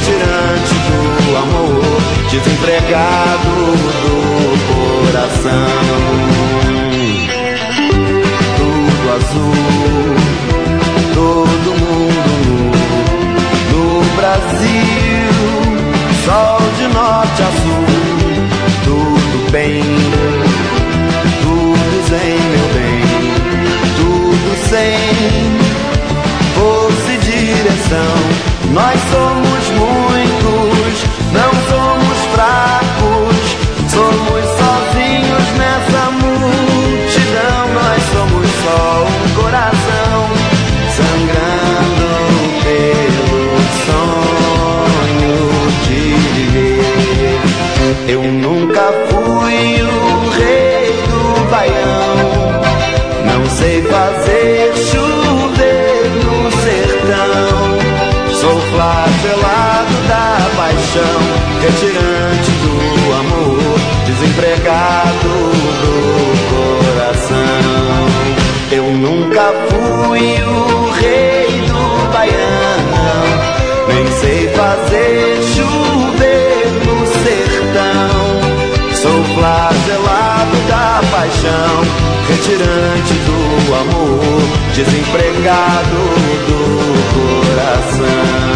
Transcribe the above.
retirante do amor, desempregado do coração. Tudo azul, todo mundo nu, no Brasil, sol de norte a sul, tudo bem, tudo zen, meu bem, tudo sem força e direção. Nós somos muitos, não somos fracos, somos sozinhos nessa multidão. Nós somos só um coração sangrando pelo sonho de viver. Eu nunca fui o rei do baião, não sei fazer chover no sertão. Sou flagelado da paixão, retirante do amor, desempregado do coração. Eu nunca fui o rei do baião, nem sei fazer chover no sertão. Sou flagelado da paixão, retirante do amor, desempregado do coração.